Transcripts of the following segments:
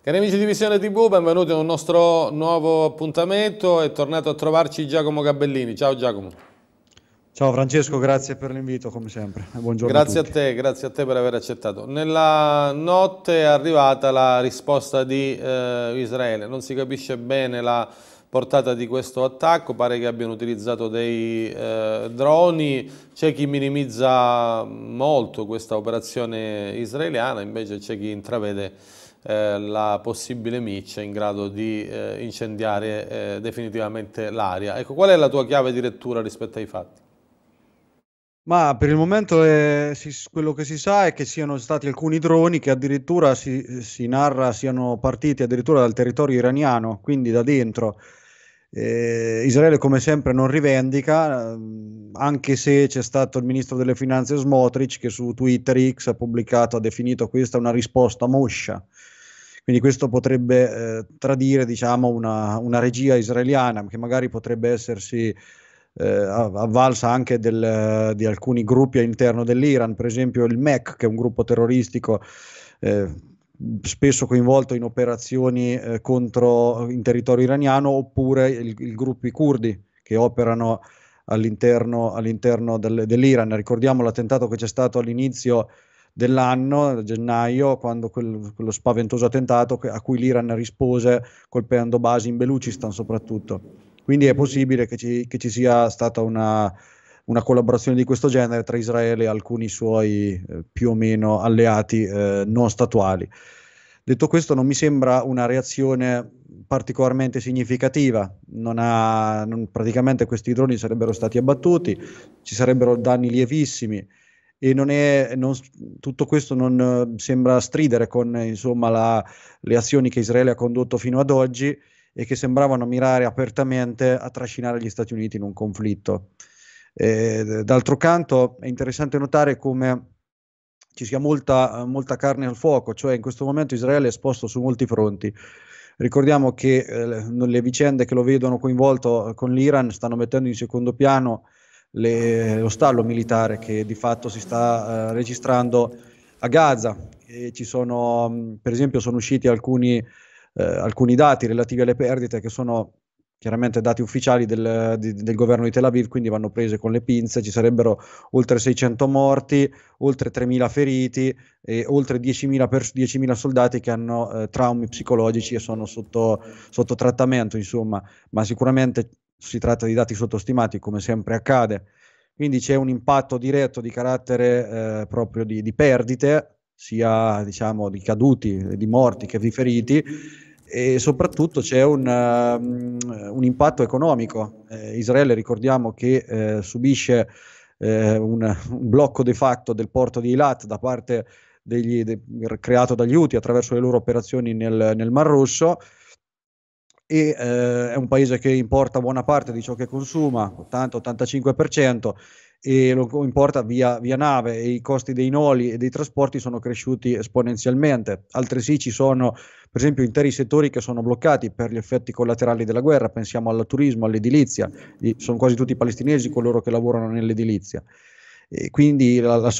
Cari amici di Visione TV, benvenuti a un nostro nuovo appuntamento. È tornato a trovarci Giacomo Gabellini. Ciao Giacomo. Ciao Francesco, grazie per l'invito come sempre e buongiorno a tutti. Grazie a te per aver accettato. Nella notte è arrivata la risposta di Israele. Non si capisce bene la portata di questo attacco, pare che abbiano utilizzato dei droni. C'è chi minimizza molto questa operazione israeliana, invece c'è chi intravede la possibile miccia in grado di incendiare definitivamente l'aria. Ecco, qual è la tua chiave di lettura rispetto ai fatti? Ma per il momento quello che si sa è che siano stati alcuni droni che addirittura si narra siano partiti addirittura dal territorio iraniano, quindi da dentro. Israele come sempre non rivendica, anche se c'è stato il ministro delle finanze Smotrich che su Twitter X ha pubblicato, ha definito questa una risposta moscia. Quindi questo potrebbe tradire, diciamo, una regia israeliana che magari potrebbe essersi avvalsa anche di alcuni gruppi all'interno dell'Iran, per esempio il MEK, che è un gruppo terroristico eh, spesso coinvolto in operazioni in territorio iraniano, oppure i gruppi curdi che operano all'interno dell'Iran. Ricordiamo l'attentato che c'è stato all'inizio dell'anno, a gennaio, quando quello spaventoso attentato a cui l'Iran rispose colpendo basi in Belucistan soprattutto. Quindi è possibile che ci sia stata una collaborazione di questo genere tra Israele e alcuni suoi più o meno alleati non statuali. Detto questo, non mi sembra una reazione particolarmente significativa. Praticamente questi droni sarebbero stati abbattuti, ci sarebbero danni lievissimi e tutto questo non sembra stridere con insomma, le azioni che Israele ha condotto fino ad oggi e che sembravano mirare apertamente a trascinare gli Stati Uniti in un conflitto. D'altro canto è interessante notare come ci sia molta carne al fuoco, cioè in questo momento Israele è esposto su molti fronti. Ricordiamo che le vicende che lo vedono coinvolto con l'Iran stanno mettendo in secondo piano lo stallo militare che di fatto si sta registrando a Gaza. E per esempio, sono usciti alcuni dati relativi alle perdite che sono chiaramente dati ufficiali del governo di Tel Aviv, quindi vanno prese con le pinze. Ci sarebbero oltre 600 morti, oltre 3.000 feriti e oltre 10.000 soldati che hanno traumi psicologici e sono sotto trattamento, insomma, ma sicuramente si tratta di dati sottostimati, come sempre accade. Quindi c'è un impatto diretto di carattere proprio di perdite, sia diciamo di caduti, di morti che di feriti, e soprattutto c'è un impatto economico. Israele, ricordiamo che subisce un blocco de facto del porto di Eilat da parte creato dagli Houthi attraverso le loro operazioni nel Mar Rosso, e è un paese che importa buona parte di ciò che consuma, 80-85%, e lo importa via nave, e i costi dei noli e dei trasporti sono cresciuti esponenzialmente. Altresì ci sono, per esempio, interi settori che sono bloccati per gli effetti collaterali della guerra, pensiamo al turismo, all'edilizia, sono quasi tutti palestinesi coloro che lavorano nell'edilizia. E quindi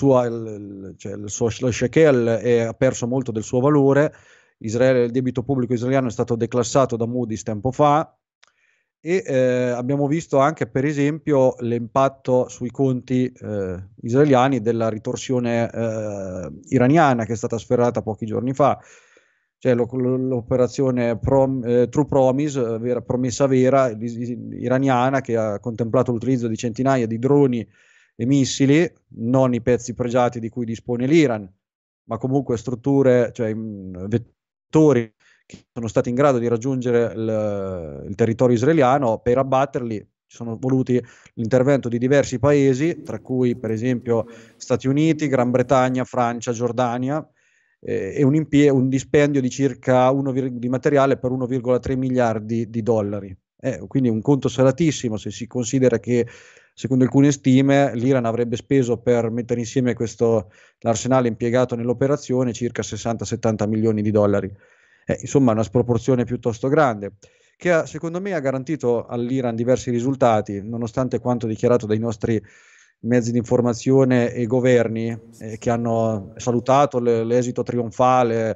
lo shekel ha perso molto del suo valore. Il debito pubblico israeliano è stato declassato da Moody's tempo fa, e abbiamo visto anche, per esempio, l'impatto sui conti israeliani della ritorsione iraniana che è stata sferrata pochi giorni fa. Cioè l'operazione True Promise, promessa vera iraniana, che ha contemplato l'utilizzo di centinaia di droni e missili, non i pezzi pregiati di cui dispone l'Iran, ma comunque strutture, cioè vettori che sono stati in grado di raggiungere il territorio israeliano. Per abbatterli ci sono voluti l'intervento di diversi paesi, tra cui per esempio Stati Uniti, Gran Bretagna, Francia, Giordania, e un dispendio di circa di materiale per 1,3 miliardi di dollari. Quindi un conto salatissimo, se si considera che secondo alcune stime l'Iran avrebbe speso per mettere insieme l'arsenale impiegato nell'operazione circa 60-70 milioni di dollari. Insomma, una sproporzione piuttosto grande, che secondo me ha garantito all'Iran diversi risultati, nonostante quanto dichiarato dai nostri mezzi di informazione e governi, che hanno salutato l'esito trionfale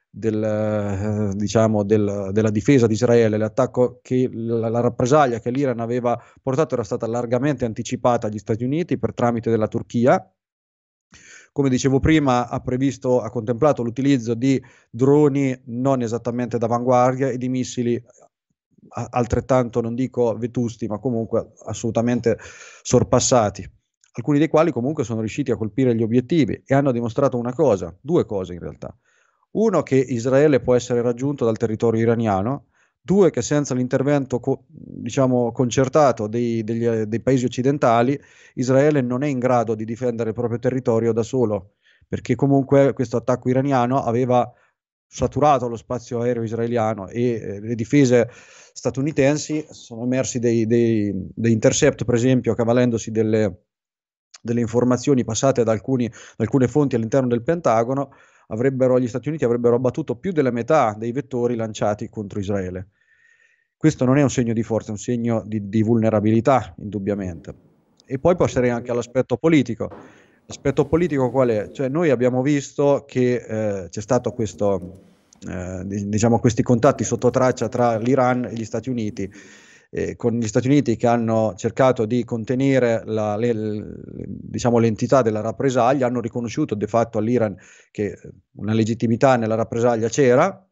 diciamo della difesa di Israele. L'attacco la rappresaglia che l'Iran aveva portato era stata largamente anticipata agli Stati Uniti per tramite della Turchia. Come dicevo prima, ha contemplato l'utilizzo di droni non esattamente d'avanguardia e di missili altrettanto, non dico vetusti, ma comunque assolutamente sorpassati, alcuni dei quali comunque sono riusciti a colpire gli obiettivi e hanno dimostrato due cose in realtà. Uno, che Israele può essere raggiunto dal territorio iraniano; due, che senza l'intervento diciamo concertato dei paesi occidentali, Israele non è in grado di difendere il proprio territorio da solo, perché comunque questo attacco iraniano aveva saturato lo spazio aereo israeliano e le difese statunitensi sono emersi dei intercept, per esempio, avvalendosi delle informazioni passate da alcune fonti all'interno del Pentagono. Gli Stati Uniti avrebbero abbattuto più della metà dei vettori lanciati contro Israele. Questo non è un segno di forza, è un segno di vulnerabilità, indubbiamente. E poi passerei anche all'aspetto politico. L'aspetto politico qual è? Cioè, noi abbiamo visto che c'è stato diciamo, questi contatti sotto traccia tra l'Iran e gli Stati Uniti, con gli Stati Uniti che hanno cercato di contenere diciamo, l'entità della rappresaglia, hanno riconosciuto de fatto all'Iran che una legittimità nella rappresaglia c'era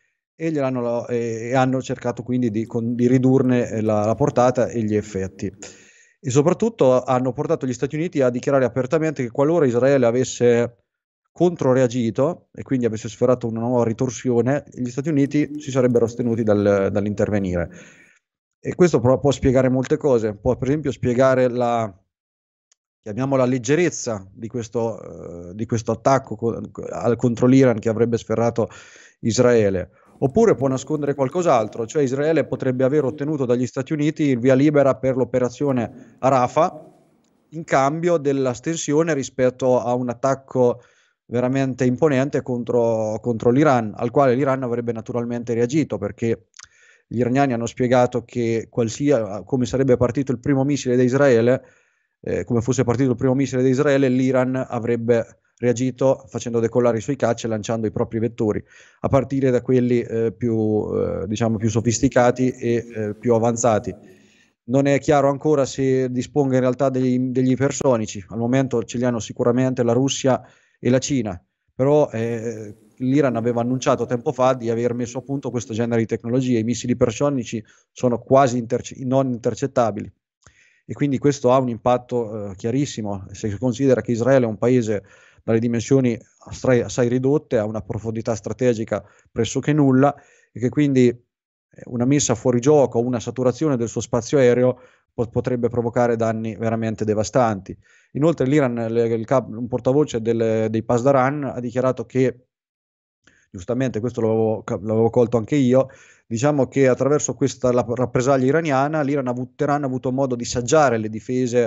e hanno cercato quindi di ridurne la portata e gli effetti. E soprattutto hanno portato gli Stati Uniti a dichiarare apertamente che qualora Israele avesse controreagito e quindi avesse sferrato una nuova ritorsione, gli Stati Uniti si sarebbero astenuti dall'intervenire. E questo può spiegare molte cose. Può per esempio spiegare chiamiamola leggerezza di questo attacco contro l'Iran che avrebbe sferrato Israele. Oppure può nascondere qualcos'altro, cioè Israele potrebbe aver ottenuto dagli Stati Uniti il via libera per l'operazione a Rafah in cambio dell'astensione rispetto a un attacco veramente imponente contro l'Iran, al quale l'Iran avrebbe naturalmente reagito, perché gli iraniani hanno spiegato che come sarebbe partito il primo missile da Israele, come fosse partito il primo missile da Israele, l'Iran avrebbe reagito facendo decollare i suoi caccia e lanciando i propri vettori, a partire da quelli diciamo più sofisticati e più avanzati. Non è chiaro ancora se disponga in realtà degli ipersonici. Al momento ce li hanno sicuramente la Russia e la Cina, però l'Iran aveva annunciato tempo fa di aver messo a punto questo genere di tecnologie. I missili ipersonici sono quasi non intercettabili e quindi questo ha un impatto chiarissimo. Se si considera che Israele è un paese dalle dimensioni assai ridotte, ha una profondità strategica pressoché nulla e che quindi una messa fuori gioco o una saturazione del suo spazio aereo potrebbe provocare danni veramente devastanti. Inoltre l'Iran, un portavoce dei Pasdaran, ha dichiarato che, giustamente questo l'avevo colto anche io, diciamo che attraverso questa rappresaglia iraniana Teheran ha avuto modo di saggiare le difese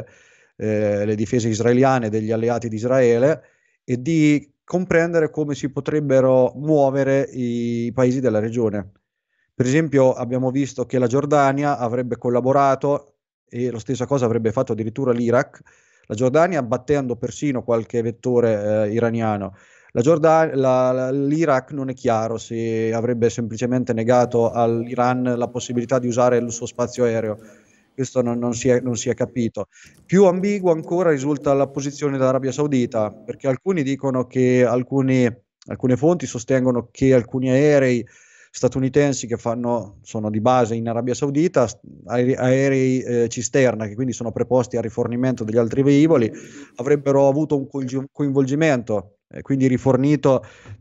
israeliane degli alleati di Israele e di comprendere come si potrebbero muovere i paesi della regione. Per esempio abbiamo visto che la Giordania avrebbe collaborato e la stessa cosa avrebbe fatto addirittura l'Iraq, la Giordania battendo persino qualche vettore iraniano. L'Iraq non è chiaro se avrebbe semplicemente negato all'Iran la possibilità di usare il suo spazio aereo. Questo non si è capito. Più ambigua ancora risulta la posizione dell'Arabia Saudita, perché alcuni dicono che alcune fonti sostengono che alcuni aerei statunitensi che sono di base in Arabia Saudita, aerei cisterna, che quindi sono preposti al rifornimento degli altri velivoli, avrebbero avuto un coinvolgimento, quindi rifornito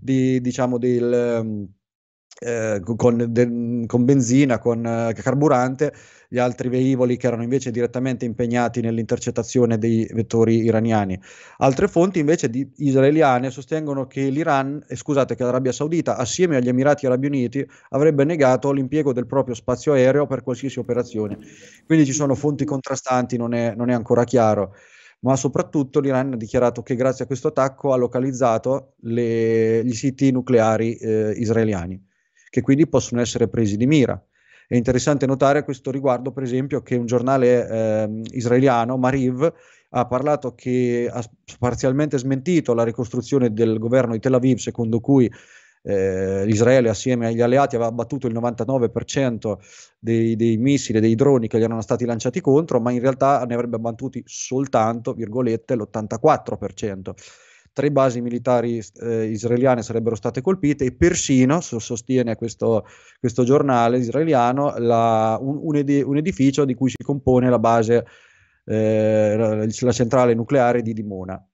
con benzina, con carburante, gli altri velivoli che erano invece direttamente impegnati nell'intercettazione dei vettori iraniani. Altre fonti invece israeliane sostengono che che l'Arabia Saudita, assieme agli Emirati Arabi Uniti, avrebbe negato l'impiego del proprio spazio aereo per qualsiasi operazione. Quindi ci sono fonti contrastanti, non è ancora chiaro. Ma soprattutto l'Iran ha dichiarato che grazie a questo attacco ha localizzato gli siti nucleari israeliani, che quindi possono essere presi di mira. È interessante notare a questo riguardo, per esempio, che un giornale israeliano, Mariv, ha parlato che ha parzialmente smentito la ricostruzione del governo di Tel Aviv, secondo cui Israele assieme agli alleati aveva battuto il 99% dei missili, dei droni che gli erano stati lanciati contro, ma in realtà ne avrebbe battuti soltanto, virgolette, l'84%. 3 basi militari israeliane sarebbero state colpite e persino, sostiene questo giornale israeliano, un edificio di cui si compone la base, la centrale nucleare di Dimona.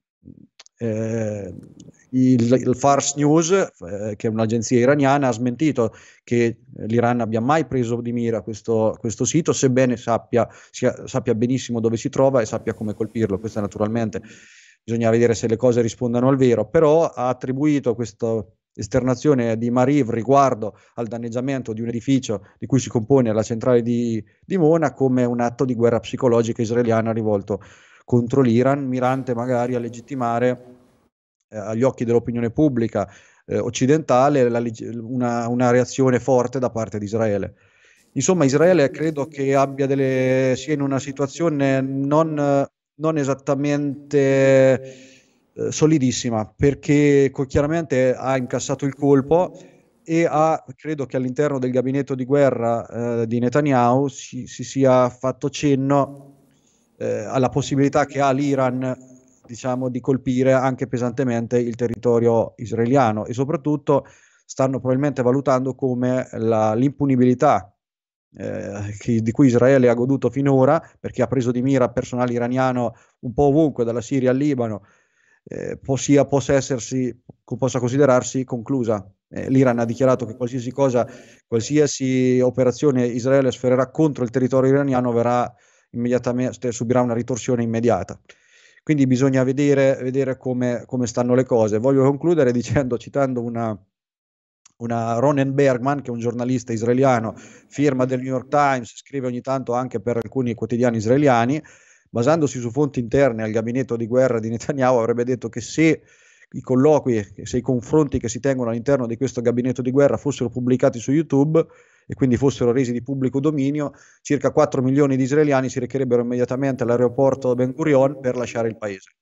Il Fars News, che è un'agenzia iraniana, ha smentito che l'Iran abbia mai preso di mira questo sito, sebbene sappia benissimo dove si trova e sappia come colpirlo. Questo naturalmente bisogna vedere se le cose rispondano al vero, però ha attribuito questa esternazione di Mariv riguardo al danneggiamento di un edificio di cui si compone la centrale di Dimona come un atto di guerra psicologica israeliana rivolto contro l'Iran, mirante magari a legittimare agli occhi dell'opinione pubblica occidentale una reazione forte da parte di Israele. Insomma, Israele credo che sia in una situazione non esattamente solidissima, perché chiaramente ha incassato il colpo e credo che all'interno del gabinetto di guerra di Netanyahu si sia fatto cenno alla possibilità che ha l'Iran, diciamo, di colpire anche pesantemente il territorio israeliano, e soprattutto stanno probabilmente valutando come l'impunibilità di cui Israele ha goduto finora, perché ha preso di mira personale iraniano un po' ovunque, dalla Siria al Libano, possa considerarsi conclusa. L'Iran ha dichiarato che qualsiasi operazione Israele sfererà contro il territorio iraniano subirà una ritorsione immediata. Quindi bisogna vedere come stanno le cose. Voglio concludere citando una Ronen Bergman, che è un giornalista israeliano, firma del New York Times, scrive ogni tanto anche per alcuni quotidiani israeliani, basandosi su fonti interne al gabinetto di guerra di Netanyahu, avrebbe detto che se i confronti che si tengono all'interno di questo gabinetto di guerra fossero pubblicati su YouTube e quindi fossero resi di pubblico dominio, circa 4 milioni di israeliani si recherebbero immediatamente all'aeroporto Ben Gurion per lasciare il paese.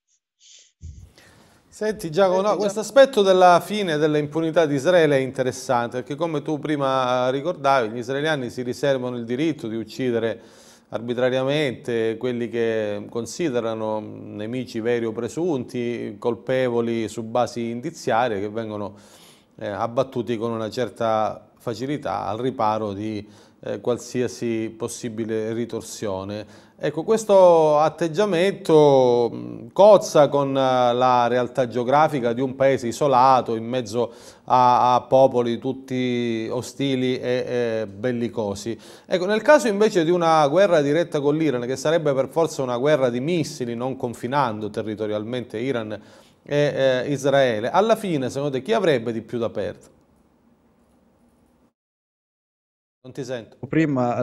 Senti Giacomo, no, questo aspetto della fine dell'impunità di Israele è interessante, perché come tu prima ricordavi, gli israeliani si riservano il diritto di uccidere arbitrariamente quelli che considerano nemici veri o presunti, colpevoli su basi indiziarie, che vengono abbattuti con una certa facilità al riparo di qualsiasi possibile ritorsione. Ecco, questo atteggiamento cozza con la realtà geografica di un paese isolato in mezzo a popoli tutti ostili e bellicosi. Ecco, nel caso invece di una guerra diretta con l'Iran, che sarebbe per forza una guerra di missili, non confinando territorialmente Iran e Israele, alla fine, secondo te, chi avrebbe di più da perdere? Non ti sento. Prima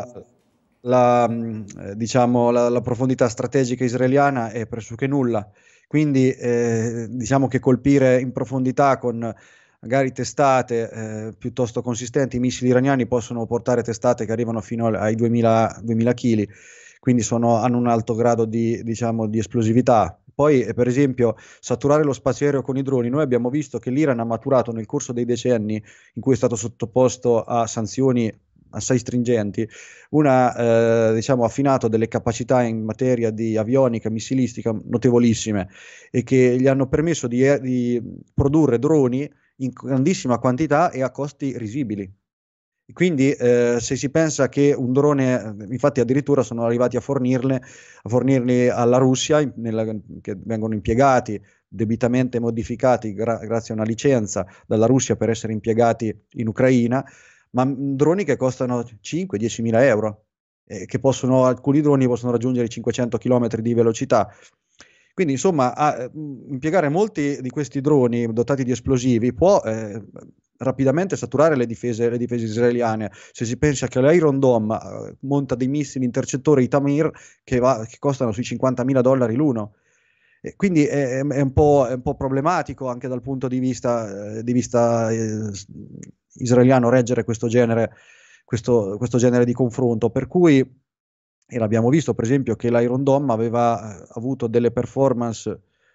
diciamo, la profondità strategica israeliana è pressoché nulla, quindi diciamo che colpire in profondità con magari testate piuttosto consistenti, i missili iraniani possono portare testate che arrivano fino ai 2000 kg, quindi hanno un alto grado diciamo, di esplosività. Poi, per esempio, saturare lo spazio aereo con i droni. Noi abbiamo visto che l'Iran ha maturato nel corso dei decenni in cui è stato sottoposto a sanzioni assai stringenti, diciamo, affinato delle capacità in materia di avionica, missilistica notevolissime, e che gli hanno permesso di produrre droni in grandissima quantità e a costi risibili. Quindi se si pensa che un drone, infatti addirittura sono arrivati a fornirli alla Russia, che vengono impiegati, debitamente modificati grazie a una licenza dalla Russia per essere impiegati in Ucraina, ma droni che costano 5-10 mila euro, alcuni droni possono raggiungere i 500 km di velocità. Quindi insomma impiegare molti di questi droni dotati di esplosivi può rapidamente saturare le difese israeliane. Se si pensa che l'Iron Dome monta dei missili intercettori Tamir che costano sui $50.000 l'uno. Quindi è un po' problematico anche dal punto di vista israeliano reggere questo genere di confronto, per cui, e l'abbiamo visto per esempio, che l'Iron Dome aveva avuto delle performance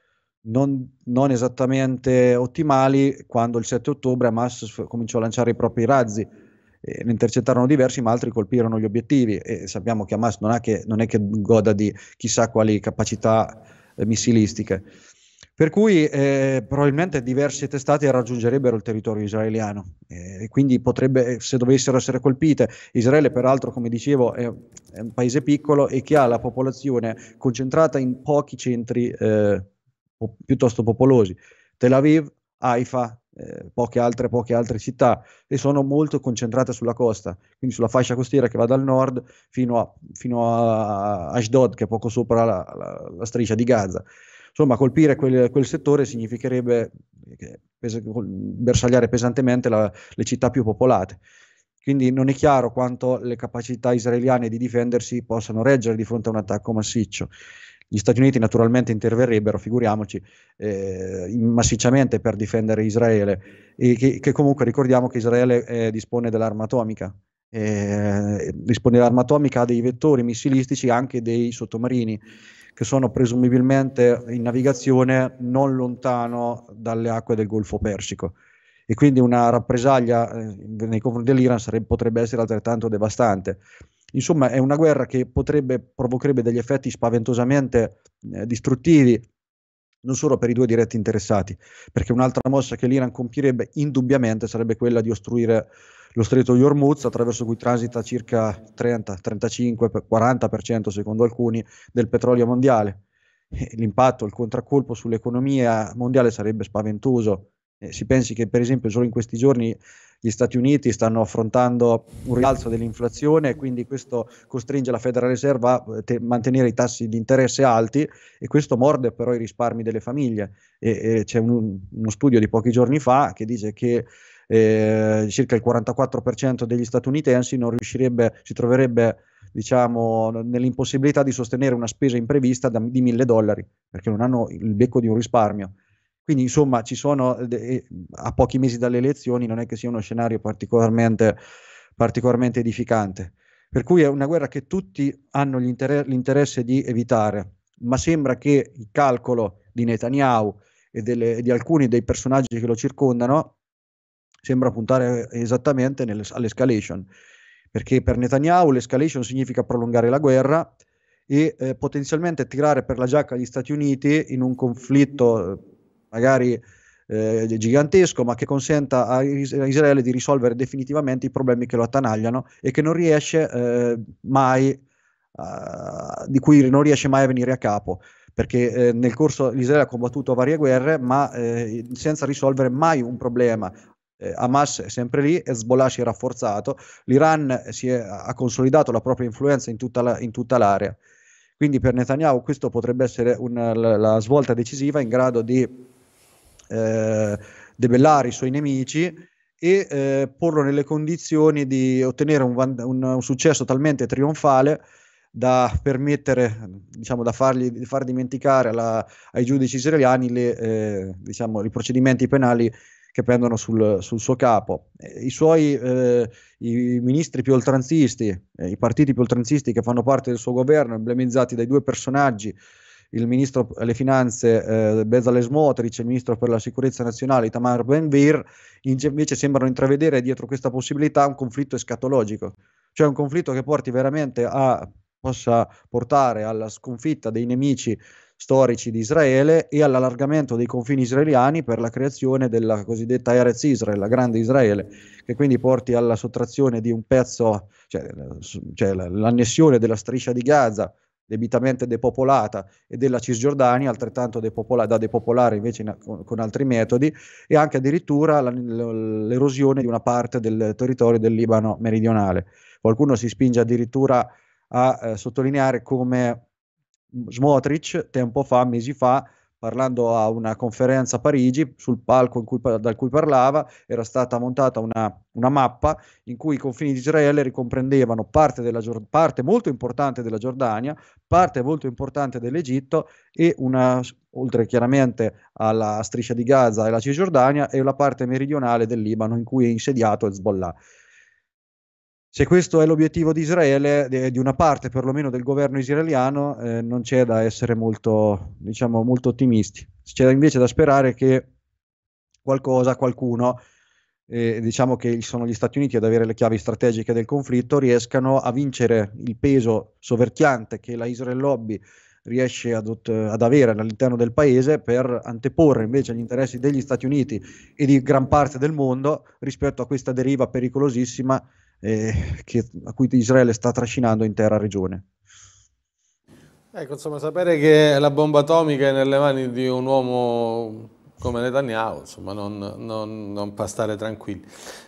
non esattamente ottimali quando il 7 ottobre Hamas cominciò a lanciare i propri razzi. Ne intercettarono diversi, ma altri colpirono gli obiettivi e sappiamo che Hamas non è che goda di chissà quali capacità missilistiche. Per cui probabilmente diverse testate raggiungerebbero il territorio israeliano e quindi potrebbe, se dovessero essere colpite, Israele peraltro, come dicevo, è un paese piccolo e che ha la popolazione concentrata in pochi centri piuttosto popolosi. Tel Aviv, Haifa, poche altre città e sono molto concentrate sulla costa, quindi sulla fascia costiera che va dal nord fino a Ashdod, che è poco sopra la striscia di Gaza. Insomma, colpire quel settore significherebbe bersagliare pesantemente le città più popolate. Quindi non è chiaro quanto le capacità israeliane di difendersi possano reggere di fronte a un attacco massiccio. Gli Stati Uniti naturalmente interverrebbero, figuriamoci, massicciamente per difendere Israele, e che comunque ricordiamo che Israele dispone dell'arma atomica. Dispone dell'arma atomica, ha dei vettori missilistici, anche dei sottomarini, che sono presumibilmente in navigazione non lontano dalle acque del Golfo Persico. E quindi una rappresaglia nei confronti dell'Iran potrebbe essere altrettanto devastante. Insomma, è una guerra che provocherebbe degli effetti spaventosamente distruttivi, non solo per i due diretti interessati, perché un'altra mossa che l'Iran compierebbe indubbiamente sarebbe quella di ostruire lo stretto di Hormuz, attraverso cui transita circa 30, 35, 40% secondo alcuni del petrolio mondiale. L'impatto, il contraccolpo sull'economia mondiale sarebbe spaventoso. Si pensi che per esempio solo in questi giorni gli Stati Uniti stanno affrontando un rialzo dell'inflazione e quindi questo costringe la Federal Reserve a mantenere i tassi di interesse alti, e questo morde però i risparmi delle famiglie. E c'è uno studio di pochi giorni fa che dice che circa il 44% degli statunitensi non riuscirebbe, si troverebbe diciamo nell'impossibilità di sostenere una spesa imprevista di $1.000 perché non hanno il becco di un risparmio. Quindi insomma ci sono a pochi mesi dalle elezioni, non è che sia uno scenario particolarmente edificante. Per cui è una guerra che tutti hanno l'interesse di evitare, ma sembra che il calcolo di Netanyahu e di alcuni dei personaggi che lo circondano sembra puntare esattamente all'escalation, perché per Netanyahu l'escalation significa prolungare la guerra e potenzialmente tirare per la giacca gli Stati Uniti in un conflitto magari gigantesco, ma che consenta a Israele di risolvere definitivamente i problemi che lo attanagliano e che non riesce mai di cui non riesce mai a venire a capo, perché nel corso l'Israele ha combattuto varie guerre, ma senza risolvere mai un problema. Hamas è sempre lì, Hezbollah si è rafforzato, l'Iran ha consolidato la propria influenza in tutta l'area. Quindi per Netanyahu questo potrebbe essere la svolta decisiva in grado di debellare i suoi nemici e porlo nelle condizioni di ottenere un successo talmente trionfale da permettere, diciamo, da far dimenticare ai giudici israeliani diciamo, i procedimenti penali che pendono sul suo capo. I ministri più oltranzisti, i partiti più oltranzisti che fanno parte del suo governo, emblematizzati dai due personaggi, il ministro alle finanze Bezalel Smotrich e il ministro per la sicurezza nazionale Itamar Ben-Gvir, invece sembrano intravedere dietro questa possibilità un conflitto escatologico, cioè un conflitto che possa portare alla sconfitta dei nemici storici di Israele e all'allargamento dei confini israeliani per la creazione della cosiddetta Eretz Israel, la grande Israele, che quindi porti alla sottrazione di un pezzo, cioè l'annessione della striscia di Gaza, debitamente depopolata, e della Cisgiordania, altrettanto da depopolare invece con altri metodi, e anche addirittura l'erosione di una parte del territorio del Libano meridionale. Qualcuno si spinge addirittura a sottolineare come Smotrich mesi fa, parlando a una conferenza a Parigi, sul palco dal cui parlava, era stata montata una mappa in cui i confini di Israele ricomprendevano parte molto importante della Giordania, parte molto importante dell'Egitto e oltre chiaramente alla striscia di Gaza e alla Cisgiordania, e la parte meridionale del Libano in cui è insediato Hezbollah. Se questo è l'obiettivo di Israele, di una parte perlomeno del governo israeliano, non c'è da essere molto, diciamo, molto ottimisti. C'è invece da sperare che qualcuno, diciamo che sono gli Stati Uniti ad avere le chiavi strategiche del conflitto, riescano a vincere il peso soverchiante che la Israel Lobby riesce ad avere all'interno del paese, per anteporre invece gli interessi degli Stati Uniti e di gran parte del mondo rispetto a questa deriva pericolosissima a cui Israele sta trascinando intera regione. Ecco, insomma, sapere che la bomba atomica è nelle mani di un uomo come Netanyahu, insomma, non fa stare tranquilli.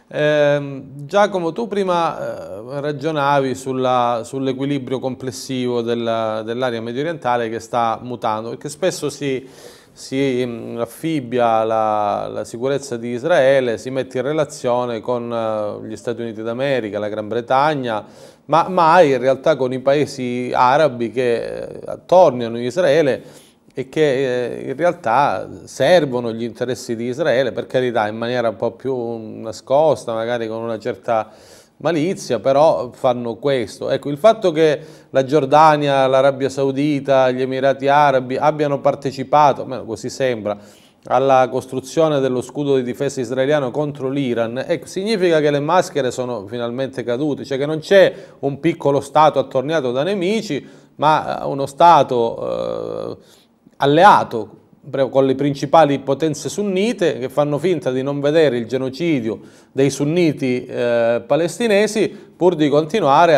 Giacomo, tu prima ragionavi sull'equilibrio complessivo dell'area medio orientale che sta mutando, perché spesso si affibbia la sicurezza di Israele, si mette in relazione con gli Stati Uniti d'America, la Gran Bretagna, ma mai in realtà con i paesi arabi che attorniano Israele e che in realtà servono gli interessi di Israele, per carità in maniera un po' più nascosta, magari con una certa malizia, però fanno questo. Ecco, il fatto che la Giordania, l'Arabia Saudita, gli Emirati Arabi abbiano partecipato, almeno così sembra, alla costruzione dello scudo di difesa israeliano contro l'Iran, significa che le maschere sono finalmente cadute, cioè che non c'è un piccolo Stato attorniato da nemici, ma uno Stato alleato con le principali potenze sunnite che fanno finta di non vedere il genocidio dei sunniti palestinesi pur di continuare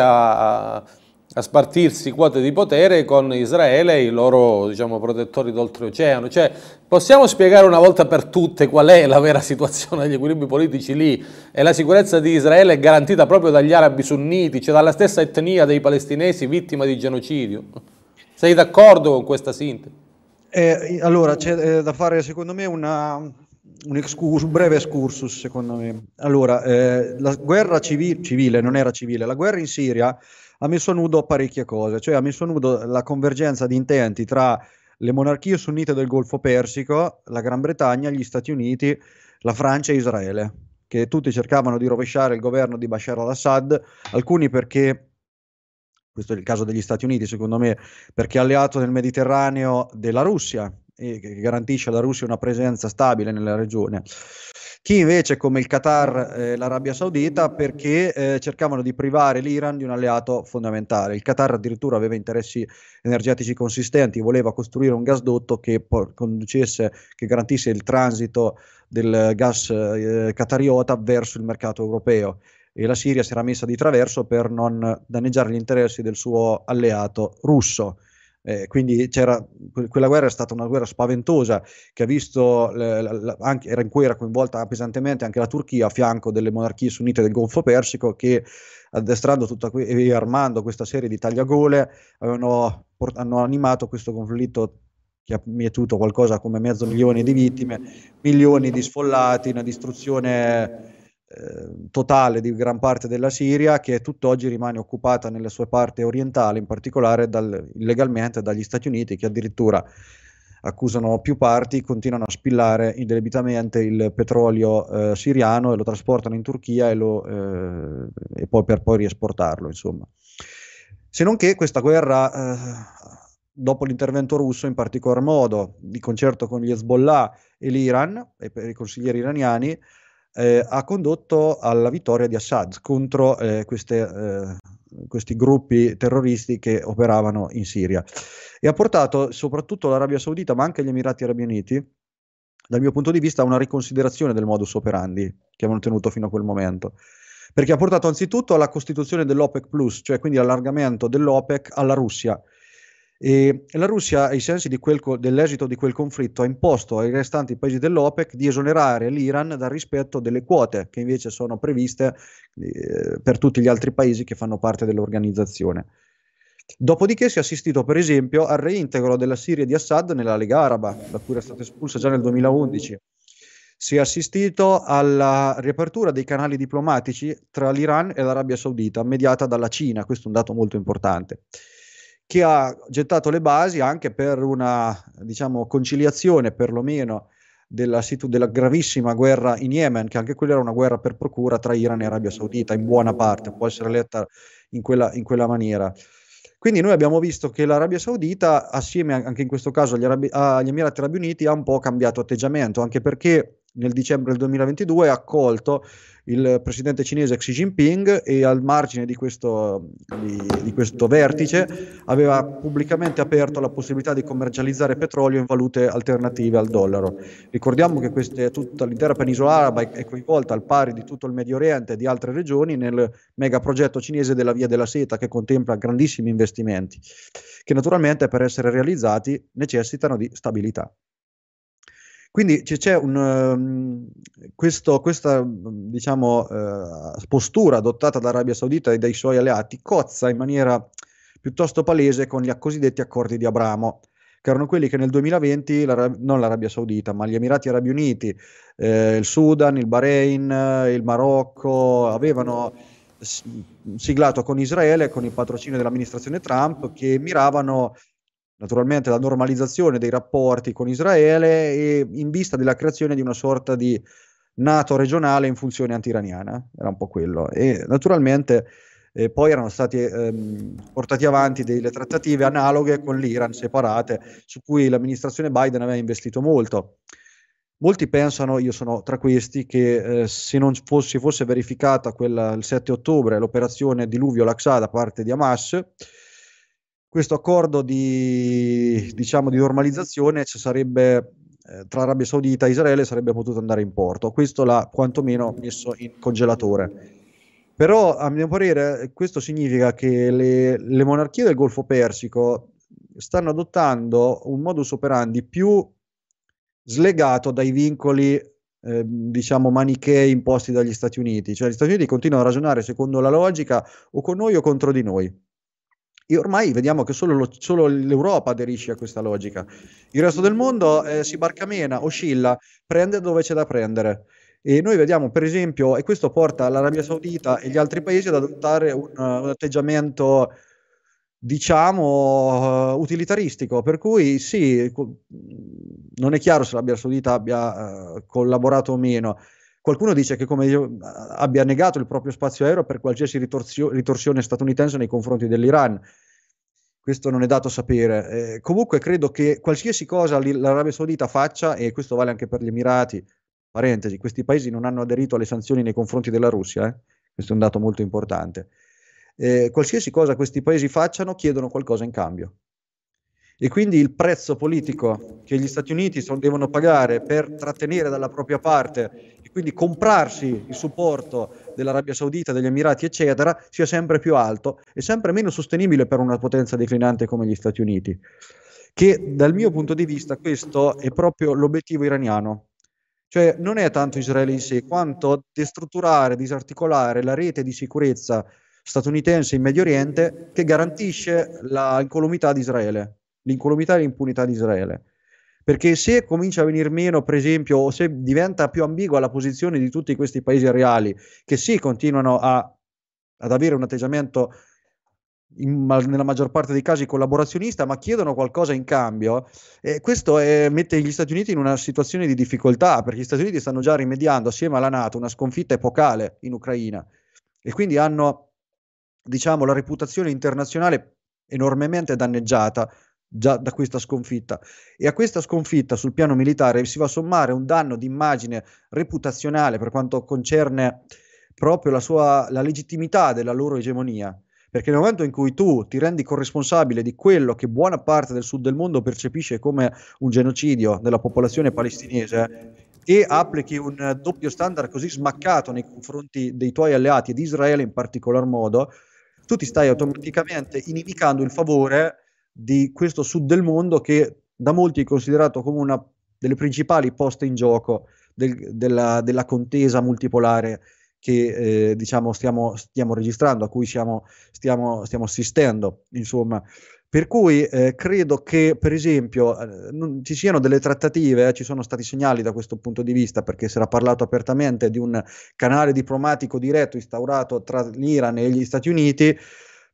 a spartirsi quote di potere con Israele e i loro, diciamo, protettori d'oltreoceano. Cioè, possiamo spiegare una volta per tutte qual è la vera situazione degli equilibri politici lì? E la sicurezza di Israele è garantita proprio dagli arabi sunniti, cioè dalla stessa etnia dei palestinesi vittima di genocidio. Sei d'accordo con questa sintesi? Allora, c'è da fare secondo me un breve excursus, secondo me. Allora, la guerra civile, non era civile, la guerra in Siria ha messo a nudo parecchie cose, cioè ha messo a nudo la convergenza di intenti tra le monarchie sunnite del Golfo Persico, la Gran Bretagna, gli Stati Uniti, la Francia e Israele, che tutti cercavano di rovesciare il governo di Bashar al-Assad, alcuni perché, questo è il caso degli Stati Uniti secondo me, perché è alleato nel Mediterraneo della Russia e che garantisce alla Russia una presenza stabile nella regione. Chi invece, come il Qatar e l'Arabia Saudita, perché cercavano di privare l'Iran di un alleato fondamentale. Il Qatar addirittura aveva interessi energetici consistenti, voleva costruire un gasdotto che conducesse, che garantisse il transito del gas qatariota verso il mercato europeo, e la Siria si era messa di traverso per non danneggiare gli interessi del suo alleato russo. Quindi quella guerra è stata una guerra spaventosa che ha visto, in cui era coinvolta pesantemente anche la Turchia a fianco delle monarchie sunnite del Golfo Persico, che addestrando e armando questa serie di tagliagole hanno animato questo conflitto che ha mietuto qualcosa come 500.000 di vittime, milioni di sfollati, una distruzione totale di gran parte della Siria, che tutt'oggi rimane occupata nelle sue parti orientali, in particolare illegalmente dagli Stati Uniti, che addirittura accusano più parti, continuano a spillare indebitamente il petrolio siriano e lo trasportano in Turchia e poi per poi riesportarlo, insomma. Se non che questa guerra, dopo l'intervento russo in particolar modo, di concerto con gli Hezbollah e l'Iran e per i consiglieri iraniani, ha condotto alla vittoria di Assad contro questi gruppi terroristi che operavano in Siria, e ha portato soprattutto l'Arabia Saudita, ma anche gli Emirati Arabi Uniti, dal mio punto di vista, a una riconsiderazione del modus operandi che avevano tenuto fino a quel momento, perché ha portato anzitutto alla costituzione dell'OPEC Plus, cioè quindi all'allargamento dell'OPEC alla Russia. E la Russia, ai sensi dell'esito di quel conflitto, ha imposto ai restanti paesi dell'OPEC di esonerare l'Iran dal rispetto delle quote che invece sono previste per tutti gli altri paesi che fanno parte dell'organizzazione. Dopodiché si è assistito, per esempio, al reintegro della Siria di Assad nella Lega Araba, da cui era stata espulsa già nel 2011. Si è assistito alla riapertura dei canali diplomatici tra l'Iran e l'Arabia Saudita, mediata dalla Cina, questo è un dato molto importante, che ha gettato le basi anche per una, diciamo, conciliazione perlomeno della gravissima guerra in Yemen, che anche quella era una guerra per procura tra Iran e Arabia Saudita, in buona parte, può essere letta in quella maniera. Quindi noi abbiamo visto che l'Arabia Saudita, assieme anche in questo caso agli Emirati Arabi Uniti, ha un po' cambiato atteggiamento, anche perché nel dicembre del 2022 ha accolto il presidente cinese Xi Jinping e al margine di questo vertice aveva pubblicamente aperto la possibilità di commercializzare petrolio in valute alternative al dollaro. Ricordiamo che tutta l'intera penisola araba è coinvolta al pari di tutto il Medio Oriente e di altre regioni nel megaprogetto cinese della Via della Seta, che contempla grandissimi investimenti, che naturalmente per essere realizzati necessitano di stabilità. Quindi c'è questa diciamo, postura adottata dall'Arabia Saudita e dai suoi alleati cozza in maniera piuttosto palese con gli cosiddetti accordi di Abramo, che erano quelli che nel 2020, non l'Arabia Saudita, ma gli Emirati Arabi Uniti, il Sudan, il Bahrain, il Marocco, avevano siglato con Israele, con il patrocinio dell'amministrazione Trump, che miravano naturalmente la normalizzazione dei rapporti con Israele e in vista della creazione di una sorta di NATO regionale in funzione anti-iraniana, era un po' quello. E naturalmente poi erano stati portati avanti delle trattative analoghe con l'Iran, separate, su cui l'amministrazione Biden aveva investito molto. Molti pensano, io sono tra questi, che se non si fosse verificata il 7 ottobre l'operazione Diluvio Al-Aqsa da parte di Hamas, questo accordo diciamo, di normalizzazione tra Arabia Saudita e Israele sarebbe potuto andare in porto. Questo l'ha quantomeno messo in congelatore. Però, a mio parere, questo significa che le monarchie del Golfo Persico stanno adottando un modus operandi più slegato dai vincoli diciamo manichei imposti dagli Stati Uniti. Cioè gli Stati Uniti continuano a ragionare secondo la logica o con noi o contro di noi. E ormai vediamo che solo l'Europa aderisce a questa logica. Il resto del mondo si barcamena, oscilla, prende dove c'è da prendere. E noi vediamo, per esempio, e questo porta l'Arabia Saudita e gli altri paesi ad adottare un atteggiamento, diciamo, utilitaristico. Per cui sì, non è chiaro se l'Arabia Saudita abbia collaborato o meno. Qualcuno dice che abbia negato il proprio spazio aereo per qualsiasi ritorsione statunitense nei confronti dell'Iran. Questo non è dato sapere. Comunque credo che qualsiasi cosa l'Arabia Saudita faccia, e questo vale anche per gli Emirati, parentesi, questi paesi non hanno aderito alle sanzioni nei confronti della Russia, questo è un dato molto importante. Qualsiasi cosa questi paesi facciano, chiedono qualcosa in cambio. E quindi il prezzo politico che gli Stati Uniti devono pagare per trattenere dalla propria parte e quindi comprarsi il supporto dell'Arabia Saudita, degli Emirati, eccetera, sia sempre più alto e sempre meno sostenibile per una potenza declinante come gli Stati Uniti. Che dal mio punto di vista questo è proprio l'obiettivo iraniano. Cioè non è tanto Israele in sé, quanto destrutturare, disarticolare la rete di sicurezza statunitense in Medio Oriente che garantisce l'incolumità di Israele. L'incolumità e l'impunità di Israele. Perché se comincia a venir meno, per esempio, o se diventa più ambigua la posizione di tutti questi paesi reali, che sì, continuano ad avere un atteggiamento nella maggior parte dei casi collaborazionista, ma chiedono qualcosa in cambio, questo mette gli Stati Uniti in una situazione di difficoltà, perché gli Stati Uniti stanno già rimediando assieme alla NATO una sconfitta epocale in Ucraina e quindi hanno, diciamo, la reputazione internazionale enormemente danneggiata già da questa sconfitta, e a questa sconfitta sul piano militare si va a sommare un danno di immagine reputazionale per quanto concerne proprio la legittimità della loro egemonia, perché nel momento in cui tu ti rendi corresponsabile di quello che buona parte del sud del mondo percepisce come un genocidio della popolazione palestinese e applichi un doppio standard così smaccato nei confronti dei tuoi alleati e di Israele in particolar modo, tu ti stai automaticamente inimicando il favore di questo sud del mondo che da molti è considerato come una delle principali poste in gioco della contesa multipolare che diciamo stiamo registrando, a cui stiamo assistendo, insomma. Per cui credo che, per esempio, ci siano delle trattative, ci sono stati segnali da questo punto di vista, perché si era parlato apertamente di un canale diplomatico diretto instaurato tra l'Iran e gli Stati Uniti,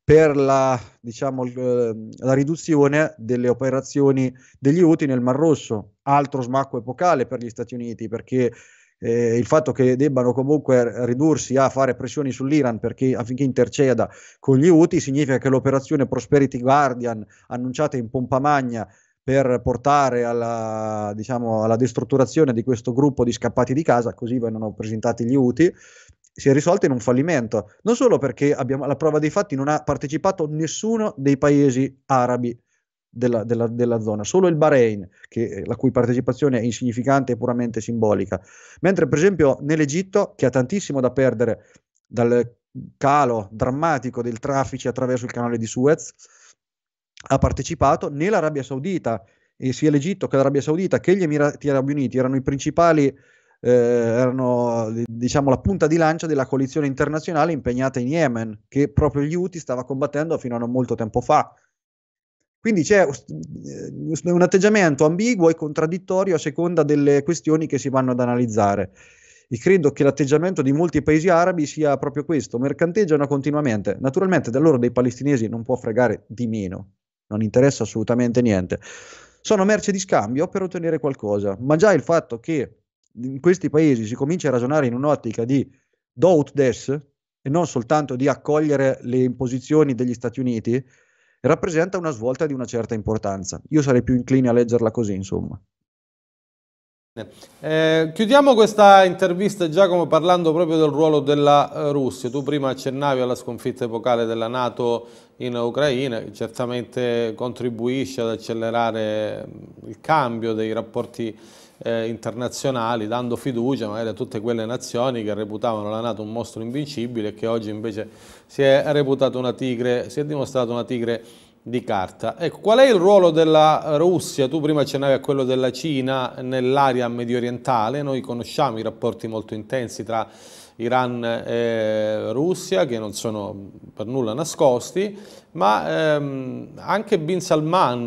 per la, diciamo, la riduzione delle operazioni degli Houthi nel Mar Rosso, altro smacco epocale per gli Stati Uniti, perché il fatto che debbano comunque ridursi a fare pressioni sull'Iran affinché interceda con gli Houthi significa che l'operazione Prosperity Guardian, annunciata in pompa magna per portare alla, diciamo, alla destrutturazione di questo gruppo di scappati di casa, così vengono presentati gli Houthi, si è risolta in un fallimento, non solo perché abbiamo la prova dei fatti, non ha partecipato nessuno dei paesi arabi della zona, solo il Bahrain, la cui partecipazione è insignificante e puramente simbolica, mentre per esempio nell'Egitto, che ha tantissimo da perdere dal calo drammatico del traffico attraverso il canale di Suez, ha partecipato, né l'Arabia Saudita, e sia l'Egitto che l'Arabia Saudita che gli Emirati Arabi Uniti erano i principali, erano diciamo la punta di lancia della coalizione internazionale impegnata in Yemen, che proprio gli Houthi stava combattendo fino a non molto tempo fa. Quindi c'è un atteggiamento ambiguo e contraddittorio a seconda delle questioni che si vanno ad analizzare. E credo che l'atteggiamento di molti paesi arabi sia proprio questo: mercanteggiano continuamente. Naturalmente da loro dei palestinesi non può fregare di meno, non interessa assolutamente niente. Sono merce di scambio per ottenere qualcosa, ma già il fatto che in questi paesi si comincia a ragionare in un'ottica di do ut des e non soltanto di accogliere le imposizioni degli Stati Uniti rappresenta una svolta di una certa importanza. Io sarei più incline a leggerla così, insomma. Chiudiamo questa intervista, Giacomo, parlando proprio del ruolo della Russia. Tu prima accennavi alla sconfitta epocale della NATO in Ucraina, che certamente contribuisce ad accelerare il cambio dei rapporti internazionali, dando fiducia magari a tutte quelle nazioni che reputavano la NATO un mostro invincibile e che oggi invece si è dimostrata una tigre di carta. Ecco, qual è il ruolo della Russia? Tu prima accennavi a quello della Cina nell'area medio orientale. Noi conosciamo i rapporti molto intensi tra Iran e Russia, che non sono per nulla nascosti, ma anche Bin Salman,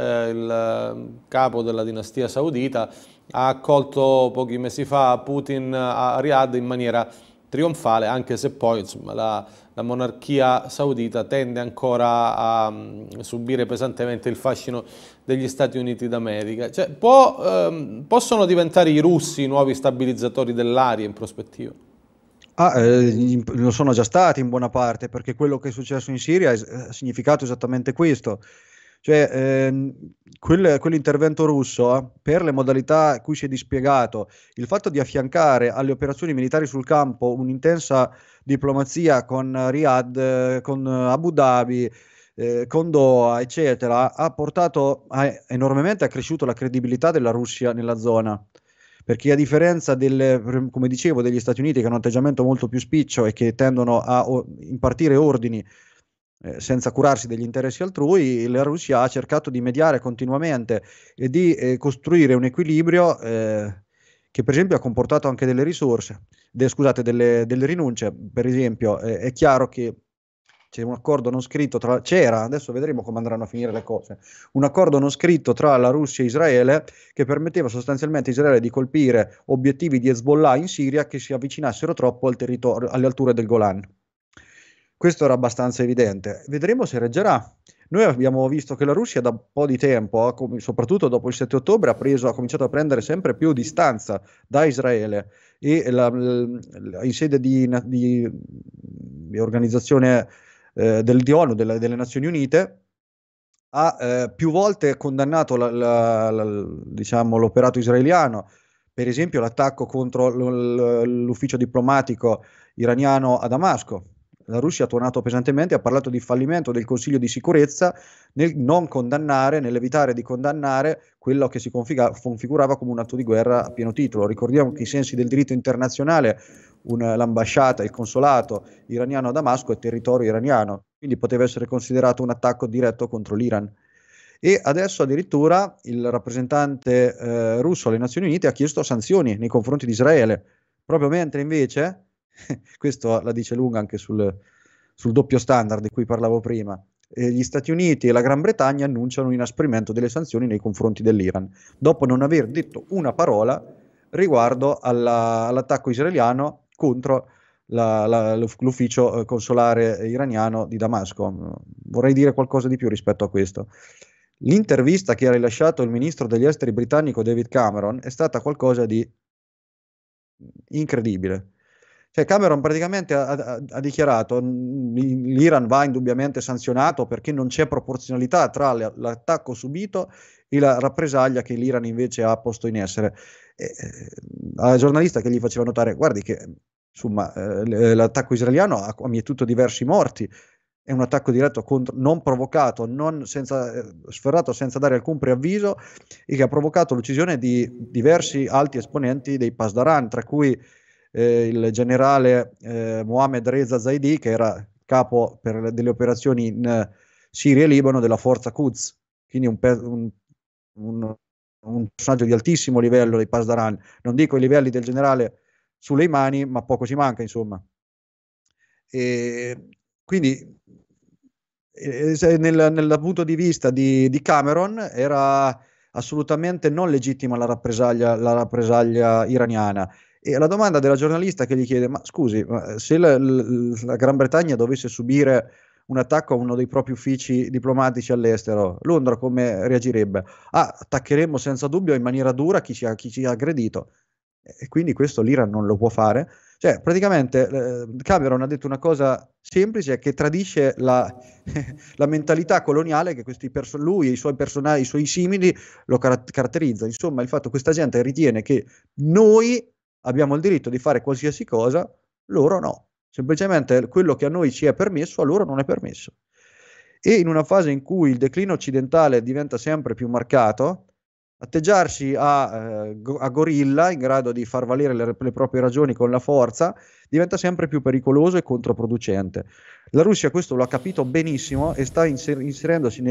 il capo della dinastia saudita, ha accolto pochi mesi fa Putin a Riyadh in maniera trionfale, anche se poi insomma, la monarchia saudita tende ancora a subire pesantemente il fascino degli Stati Uniti d'America. Cioè, possono diventare i russi i nuovi stabilizzatori dell'area in prospettiva? Lo sono già stati in buona parte, perché quello che è successo in Siria ha significato esattamente questo. Cioè, quell'intervento russo, per le modalità a cui si è dispiegato, il fatto di affiancare alle operazioni militari sul campo un'intensa diplomazia con Riyadh, con Abu Dhabi, con Doha, eccetera, ha enormemente accresciuto la credibilità della Russia nella zona. Perché a differenza come dicevo, degli Stati Uniti, che hanno un atteggiamento molto più spiccio e che tendono a impartire ordini senza curarsi degli interessi altrui, la Russia ha cercato di mediare continuamente e di costruire un equilibrio che per esempio ha comportato anche delle risorse, delle rinunce. Per esempio, è chiaro che c'è un accordo non scritto adesso vedremo come andranno a finire le cose, un accordo non scritto tra la Russia e Israele che permetteva sostanzialmente a Israele di colpire obiettivi di Hezbollah in Siria che si avvicinassero troppo alle alture del Golan. Questo era abbastanza evidente. Vedremo se reggerà. Noi abbiamo visto che la Russia da un po' di tempo, soprattutto dopo il 7 ottobre, ha cominciato a prendere sempre più distanza da Israele e in sede di organizzazione di ONU, delle Nazioni Unite, ha più volte condannato diciamo, l'operato israeliano, per esempio l'attacco contro l'ufficio diplomatico iraniano a Damasco. La Russia ha tuonato pesantemente, ha parlato di fallimento del Consiglio di sicurezza nel non condannare, nell'evitare di condannare quello che si configurava come un atto di guerra a pieno titolo. Ricordiamo che ai sensi del diritto internazionale l'ambasciata, il consolato iraniano a Damasco è territorio iraniano, quindi poteva essere considerato un attacco diretto contro l'Iran. E adesso addirittura il rappresentante russo alle Nazioni Unite ha chiesto sanzioni nei confronti di Israele, proprio mentre invece questo la dice lunga anche sul doppio standard di cui parlavo prima. Gli Stati Uniti e la Gran Bretagna annunciano un inasprimento delle sanzioni nei confronti dell'Iran, dopo non aver detto una parola riguardo all'attacco israeliano contro l'ufficio consolare iraniano di Damasco. Vorrei dire qualcosa di più rispetto a questo. L'intervista che ha rilasciato il ministro degli esteri britannico David Cameron è stata qualcosa di incredibile. Cioè Cameron praticamente ha dichiarato l'Iran va indubbiamente sanzionato perché non c'è proporzionalità tra l'attacco subito e la rappresaglia che l'Iran invece ha posto in essere. Al giornalista che gli faceva notare, guardi che insomma, l'attacco israeliano ha mietuto diversi morti, è un attacco diretto contro, non provocato, non senza, sferrato senza dare alcun preavviso, e che ha provocato l'uccisione di diversi alti esponenti dei Pasdaran, tra cui il generale Mohammed Reza Zaidi, che era capo delle operazioni in Siria e Libano della forza Quds, quindi un personaggio di altissimo livello dei Pasdaran, non dico i livelli del generale Soleimani, ma poco ci manca, insomma. E quindi nel punto di vista di Cameron era assolutamente non legittima la rappresaglia iraniana. E la domanda della giornalista che gli chiede: ma scusi, ma se la Gran Bretagna dovesse subire un attacco a uno dei propri uffici diplomatici all'estero, Londra come reagirebbe? Ah, attaccheremo senza dubbio in maniera dura chi ci ha aggredito. E quindi questo l'Iran non lo può fare. Cioè, praticamente Cameron ha detto una cosa semplice che tradisce la, la mentalità coloniale che lui e i suoi personaggi, i suoi simili lo caratterizza. Insomma, il fatto che questa gente ritiene che noi abbiamo il diritto di fare qualsiasi cosa, loro no. Semplicemente quello che a noi ci è permesso, a loro non è permesso. E in una fase in cui il declino occidentale diventa sempre più marcato, atteggiarsi a gorilla, in grado di far valere le proprie ragioni con la forza, diventa sempre più pericoloso e controproducente. La Russia questo lo ha capito benissimo e sta inserendosi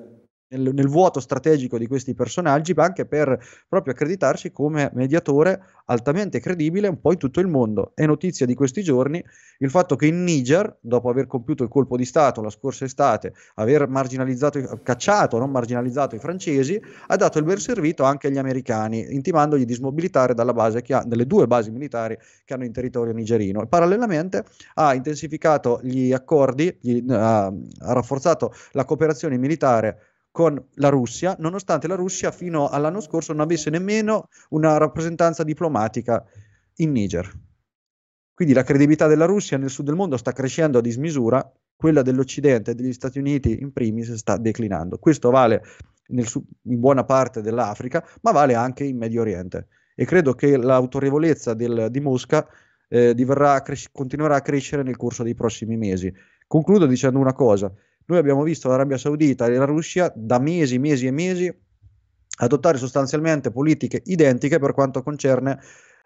nel vuoto strategico di questi personaggi, ma anche per proprio accreditarsi come mediatore altamente credibile un po' in tutto il mondo. È notizia di questi giorni il fatto che in Niger, dopo aver compiuto il colpo di Stato la scorsa estate, aver cacciato, non marginalizzato i francesi, ha dato il ben servito anche agli americani, intimandogli di smobilitare dalle due basi militari che hanno in territorio nigerino. E parallelamente ha intensificato gli accordi, ha rafforzato la cooperazione militare con la Russia, nonostante la Russia fino all'anno scorso non avesse nemmeno una rappresentanza diplomatica in Niger. Quindi la credibilità della Russia nel sud del mondo sta crescendo a dismisura, quella dell'Occidente e degli Stati Uniti in primis sta declinando. Questo vale in buona parte dell'Africa, ma vale anche in Medio Oriente. E credo che l'autorevolezza di Mosca continuerà a crescere nel corso dei prossimi mesi. Concludo dicendo una cosa. Noi abbiamo visto l'Arabia Saudita e la Russia da mesi e mesi adottare sostanzialmente politiche identiche per quanto concerne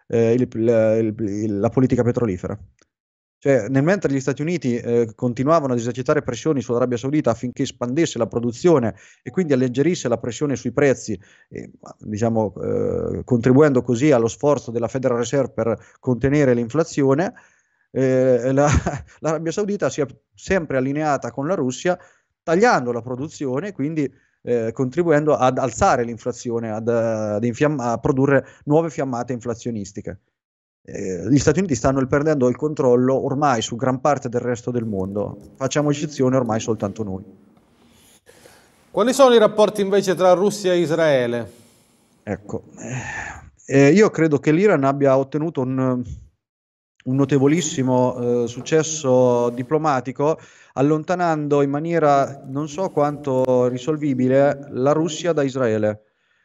la politica petrolifera. Cioè, mentre gli Stati Uniti continuavano ad esercitare pressioni sull'Arabia Saudita affinché espandesse la produzione e quindi alleggerisse la pressione sui prezzi, diciamo, contribuendo così allo sforzo della Federal Reserve per contenere l'inflazione, l'Arabia Saudita si è sempre allineata con la Russia, tagliando la produzione, quindi contribuendo ad alzare l'inflazione, a produrre nuove fiammate inflazionistiche. Gli Stati Uniti stanno perdendo il controllo ormai su gran parte del resto del mondo. Facciamo eccezione ormai soltanto noi. Quali sono i rapporti invece tra Russia e Israele? Ecco, io credo che l'Iran abbia ottenuto un notevolissimo successo diplomatico, allontanando in maniera non so quanto risolvibile la Russia da Israele.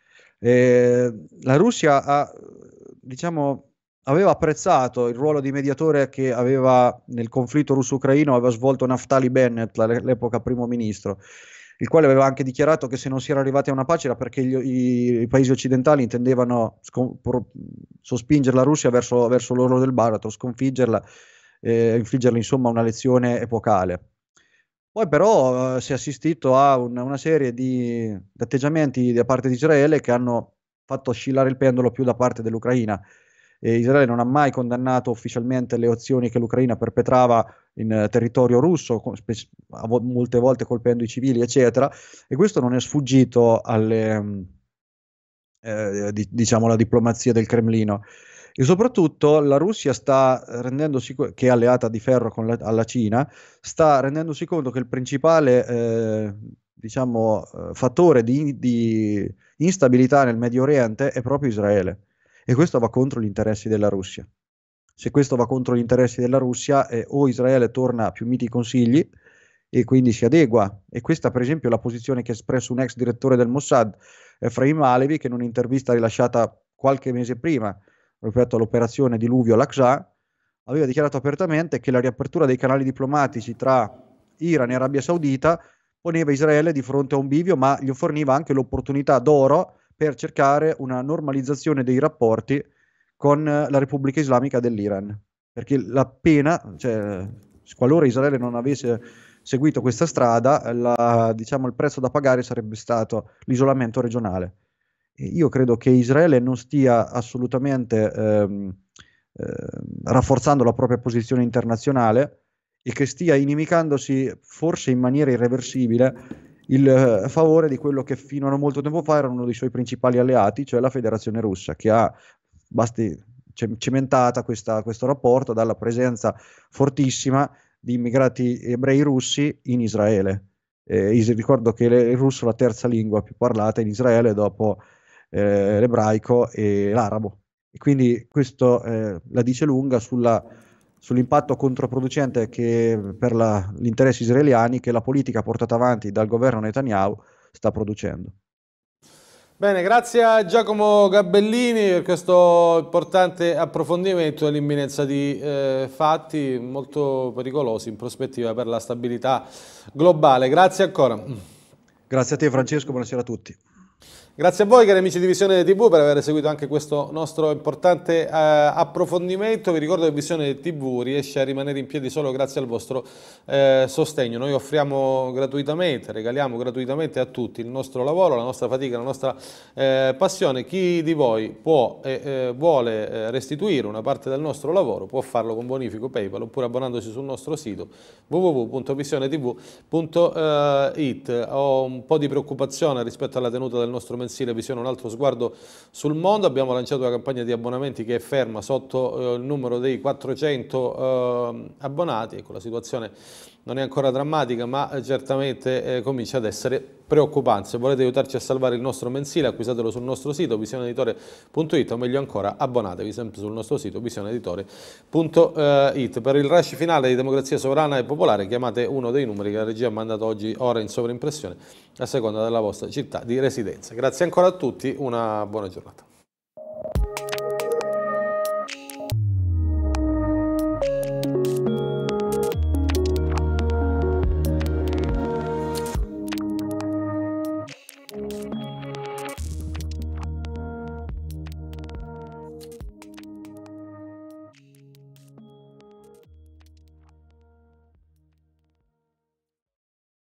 La Russia aveva apprezzato il ruolo di mediatore che aveva nel conflitto russo-ucraino, aveva svolto Naftali Bennett, l'epoca primo ministro, il quale aveva anche dichiarato che se non si era arrivati a una pace era perché i paesi occidentali intendevano sospingere la Russia verso l'orlo del baratro, sconfiggerla, infliggerle insomma una lezione epocale. Poi però si è assistito a una serie di atteggiamenti da parte di Israele che hanno fatto oscillare il pendolo più da parte dell'Ucraina. Israele non ha mai condannato ufficialmente le azioni che l'Ucraina perpetrava in territorio russo, molte volte colpendo i civili, eccetera, e questo non è sfuggito diciamo, alla diplomazia del Cremlino. E soprattutto la Russia sta rendendosi, che è alleata di ferro alla Cina, sta rendendosi conto che il principale diciamo, fattore di instabilità nel Medio Oriente è proprio Israele. E questo va contro gli interessi della Russia. Se questo va contro gli interessi della Russia, o Israele torna a più miti consigli e quindi si adegua. E questa, per esempio, è la posizione che ha espresso un ex direttore del Mossad, Efraim Halevi, che in un'intervista rilasciata qualche mese prima rispetto all'operazione Diluvio al-Aqsa, aveva dichiarato apertamente che la riapertura dei canali diplomatici tra Iran e Arabia Saudita poneva Israele di fronte a un bivio, ma gli forniva anche l'opportunità d'oro per cercare una normalizzazione dei rapporti con la Repubblica Islamica dell'Iran. Perché la pena, cioè, qualora Israele non avesse seguito questa strada, diciamo, il prezzo da pagare sarebbe stato l'isolamento regionale. E io credo che Israele non stia assolutamente rafforzando la propria posizione internazionale e che stia inimicandosi, forse in maniera irreversibile, il favore di quello che fino a non molto tempo fa era uno dei suoi principali alleati, cioè la Federazione Russa, che ha cementata questo rapporto dalla presenza fortissima di immigrati ebrei russi in Israele. Ricordo che il russo è la terza lingua più parlata in Israele dopo l'ebraico e l'arabo. E quindi questo la dice lunga sull'impatto controproducente che per gli interessi israeliani che la politica portata avanti dal governo Netanyahu sta producendo. Bene, grazie a Giacomo Gabellini per questo importante approfondimento dell'imminenza di fatti molto pericolosi in prospettiva per la stabilità globale. Grazie ancora. Grazie a te Francesco, buonasera a tutti. Grazie a voi cari amici di Visione TV per aver seguito anche questo nostro importante approfondimento. Vi ricordo che Visione TV riesce a rimanere in piedi solo grazie al vostro sostegno. Noi offriamo gratuitamente, regaliamo gratuitamente a tutti il nostro lavoro, la nostra fatica, la nostra passione. Chi di voi può e vuole restituire una parte del nostro lavoro può farlo con bonifico PayPal oppure abbonandosi sul nostro sito www.visionetv.it. Ho un po' di preoccupazione rispetto alla tenuta del nostro mensile Visione, un altro sguardo sul mondo. Abbiamo lanciato una campagna di abbonamenti che è ferma sotto il numero dei 400 abbonati. Ecco, la situazione non è ancora drammatica, ma certamente comincia ad essere preoccupante. Se volete aiutarci a salvare il nostro mensile, acquistatelo sul nostro sito visioneeditore.it o meglio ancora abbonatevi sempre sul nostro sito visioneeditore.it. Per il rush finale di Democrazia Sovrana e Popolare chiamate uno dei numeri che la regia ha mandato oggi ora in sovraimpressione a seconda della vostra città di residenza. Grazie ancora a tutti, una buona giornata.